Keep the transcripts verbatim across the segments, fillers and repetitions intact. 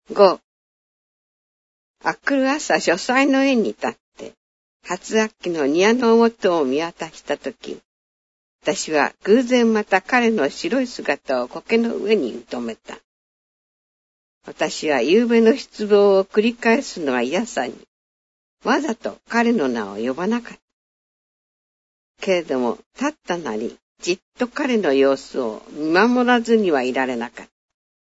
ご、明くる朝書斎の縁に立って、初秋の庭の表を見渡したとき、私は偶然また彼の白い姿を苔の上に認めた。私は夕べの失望を繰り返すのは嫌さに、わざと彼の名を呼ばなかった。けれども、立ったなり、じっと彼の様子を見守らずにはいられなかった。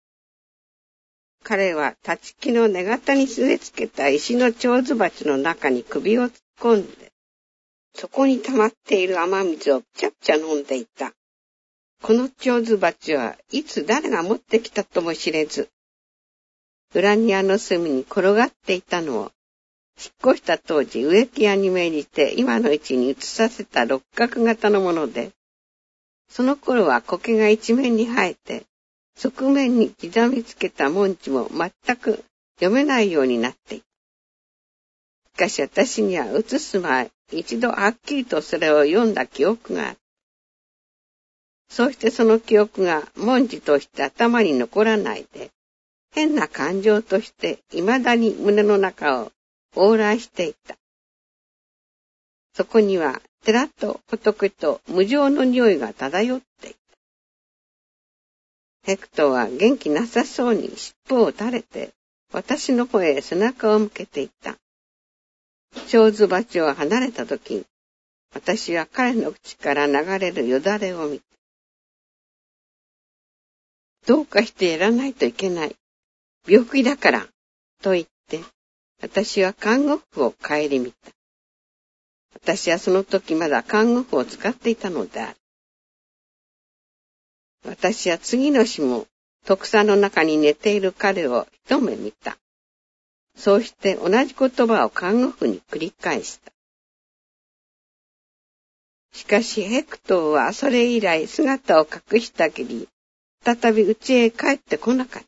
彼は立ち木の根型に据え付けた石の蝶子鉢の中に首を突っ込んで、そこに溜まっている雨水をぴちゃぴちゃ飲んでいた。この蝶子鉢はいつ誰が持ってきたとも知れず、裏庭の隅に転がっていたのを、引っ越した当時植木屋に命じて今の位置に移させた六角型のもので、その頃は苔が一面に生えて、側面に刻みつけた文字も全く読めないようになっていた。しかし私には移す前、一度はっきりとそれを読んだ記憶がある。そうしてその記憶が文字として頭に残らないで、変な感情として未だに胸の中を往来していた。そこには寺と仏と無常の匂いが漂っていた。ヘクトーは元気なさそうに尻尾を垂れて私の方へ背中を向けていた。蝶子鉢を離れたとき、私は彼の口から流れるよだれを見た。どうかしてやらないといけない。病気だから、と言って、私は看護婦を顧みた。私はその時まだ看護婦を使っていたのである。私は次の日も徳さんの中に寝ている彼を一目見た。そうして同じ言葉を看護婦に繰り返した。しかしヘクトーはそれ以来姿を隠したきり、再び家へ帰ってこなかった。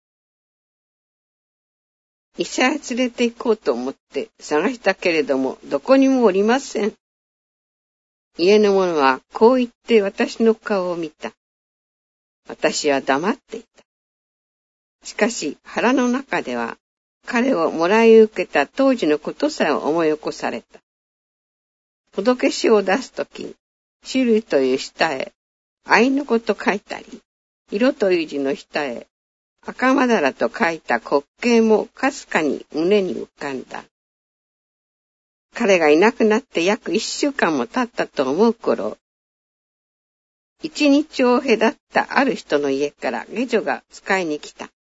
医者へ連れて行こうと思って探したけれども、どこにもおりません。家の者はこう言って私の顔を見た。私は黙っていた。しかし腹の中では彼をもらい受けた当時のことさえ思い起こされた。仏師を出すとき、種類という下へ愛の子と書いたり、色という字の下へ赤まだらと書いた滑稽もかすかに胸に浮かんだ。彼がいなくなって約一週間も経ったと思う頃、一日を隔ったある人の家から下女が使いに来た。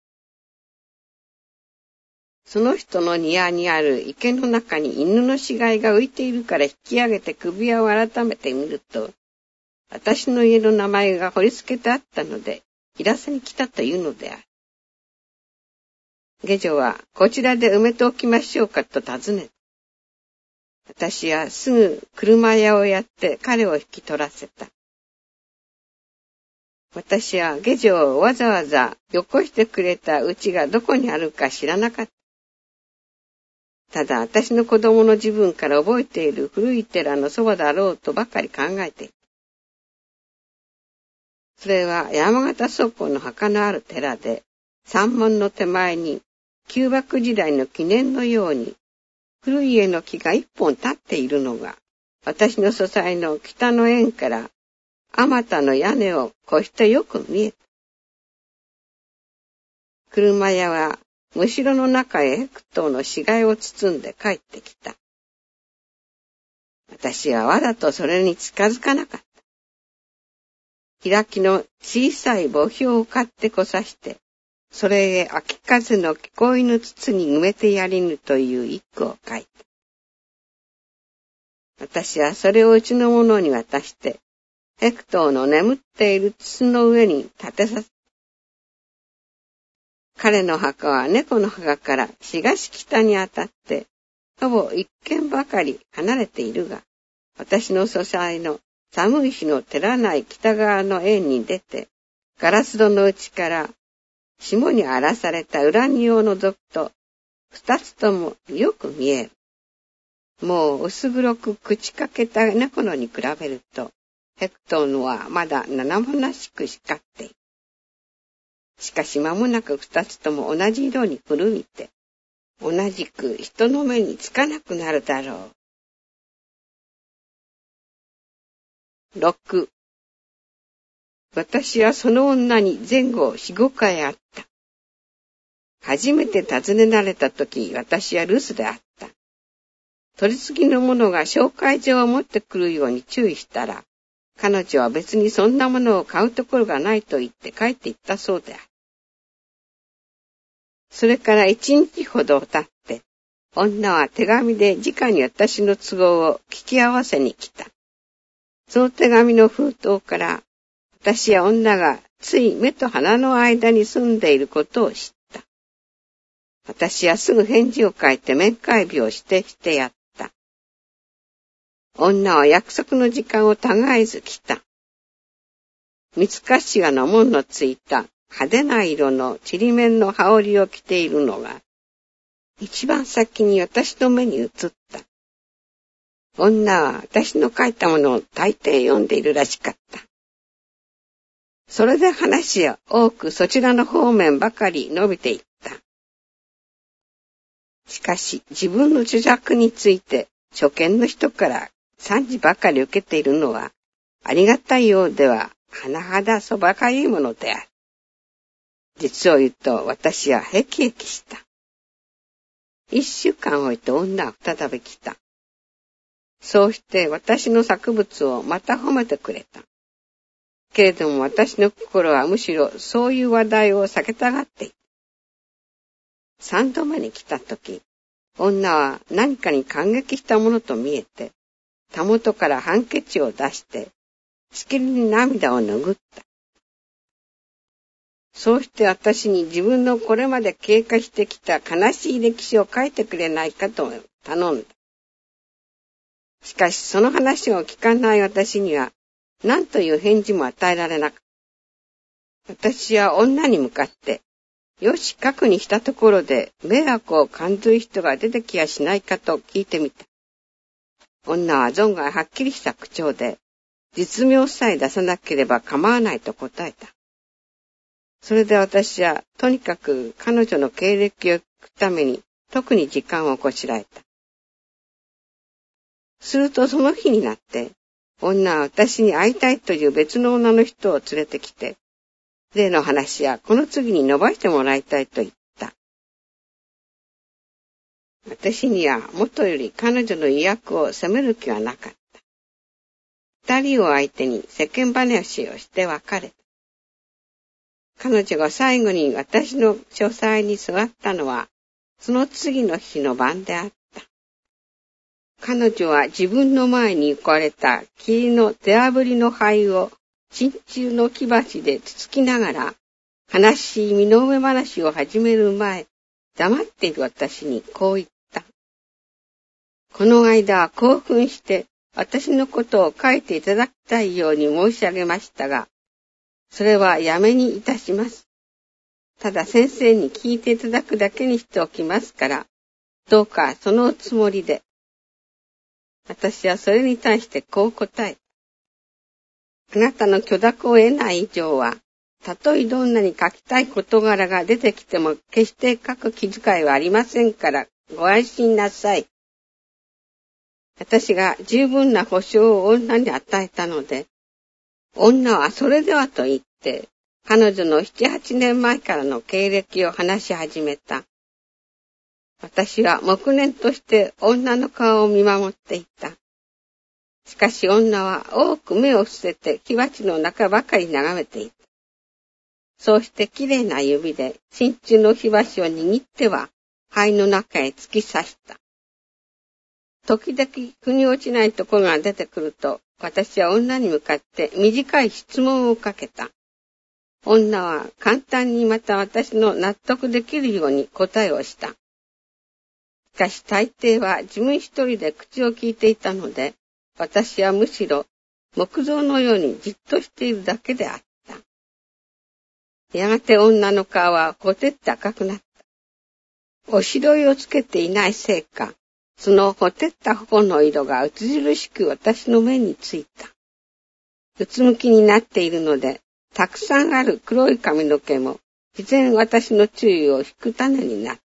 その人の庭にある池の中に犬の死骸が浮いているから引き上げて首輪を改めて見ると、私の家の名前が彫り付けてあったので、いらせに来たというのである。下女は、こちらで埋めておきましょうかと尋ねた。私はすぐ車屋をやって彼を引き取らせた。私は下女をわざわざよこしてくれた家がどこにあるか知らなかった。ただ私の子供の自分から覚えている古い寺のそばだろうとばかり考えていた。それは山形倉庫の墓のある寺で、山門の手前に旧幕時代の記念のように古い家の木が一本立っているのが、私の書斎の北の縁からあまたの屋根を越してよく見えた。車屋はむしろの中へヘクトーの死骸を包んで帰ってきた。私はわざとそれに近づかなかった。開きの小さい墓標を買ってこさして、それへ秋風の聞こえぬ筒に埋めてやりぬという一句を書いた。私はそれをうちの者に渡して、ヘクトーの眠っている筒の上に立てさせ、彼の墓は猫の墓から東北にあたって、ほぼ一軒ばかり離れているが、私の書斎の寒い日の照らない北側の縁に出て、ガラス戸の内から霜に荒らされた裏庭を覗くと、二つともよく見える。もう薄黒く口かけた猫のに比べると、ヘクトーのはまだ生々しく光っている。 しかし間もなく二つとも同じ色に古びて、同じく人の目につかなくなるだろう。ろく. 私はその女に前後四五回会った。初めて訪ねられたとき、私は留守であった。取り次ぎの者が紹介状を持ってくるように注意したら、彼女は別にそんなものを買うところがないと言って帰って行ったそうである。それから一日ほど経って、女は手紙で直に私の都合を聞き合わせに来た。その手紙の封筒から、私や女がつい目と鼻の間に住んでいることを知った。私はすぐ返事を書いて面会日を指定してやった。女は約束の時間をたがえず来た。三つ頭の紋のついた派手な色のちりめんの羽織を着ているのが、一番先に私の目に映った。女は私の書いたものを大抵読んでいるらしかった。それで話は多くそちらの方面ばかり伸びていった。しかし自分の著作について初見の人から賛辞ばかり受けているのはありがたいようでは甚だそばかゆいものである。実を言うと私はへきへきした。一週間置いて女は再び来た。そうして私の作物をまた褒めてくれた。けれども私の心はむしろそういう話題を避けたがっていた。三度目に来たとき、女は何かに感激したものと見えて、たもとからハンケチを出して、しきりに涙を拭った。そうして私に自分のこれまで経過してきた悲しい歴史を書いてくれないかと頼んだ。しかしその話を聞かない私には何という返事も与えられなかった。私は女に向かって、よし書くにしたところで迷惑を感じる人が出てきやしないかと聞いてみた。女は存外はっきりした口調で、実名さえ出さなければ構わないと答えた。それで私はとにかく彼女の経歴を聞くために特に時間をこしらえた。するとその日になって、女は私に会いたいという別の女の人を連れてきて、例の話はこの次に伸ばしてもらいたいと言った。私には元より彼女の意訳を責める気はなかった。二人を相手に世間話をして別れた。彼女が最後に私の書斎に座ったのは、その次の日の晩であった。彼女は自分の前に置かれた霧の手炙りの灰を真鍮の木箸でつつきながら、悲しい身の上話を始める前、黙っている私にこう言った。この間は興奮して私のことを書いていただきたいように申し上げましたが、それはやめにいたします。ただ先生に聞いていただくだけにしておきますから、どうかそのおつもりで。私はそれに対してこう答えた。あなたの許諾を得ない以上は、たとえどんなに書きたい事柄が出てきても決して書く気遣いはありませんからご安心なさい。私が十分な保証を女に与えたので、女はそれではと言って、彼女の七八年前からの経歴を話し始めた。私は黙念として女の顔を見守っていた。しかし女は多く目を伏せて火鉢の中ばかり眺めていた。そうしてきれいな指で真鍮の火箸を握っては灰の中へ突き刺した。時々腑に落ちないところが出てくると、私は女に向かって短い質問をかけた。女は簡単にまた私の納得できるように答えをした。しかし大抵は自分一人で口を聞いていたので、私はむしろ木造のようにじっとしているだけであった。やがて女の顔はほてって赤くなった。おしろいをつけていないせいか、そのほてった頬の色が著しく私の目についた。うつむきになっているので、たくさんある黒い髪の毛も自然私の注意を引く種になっ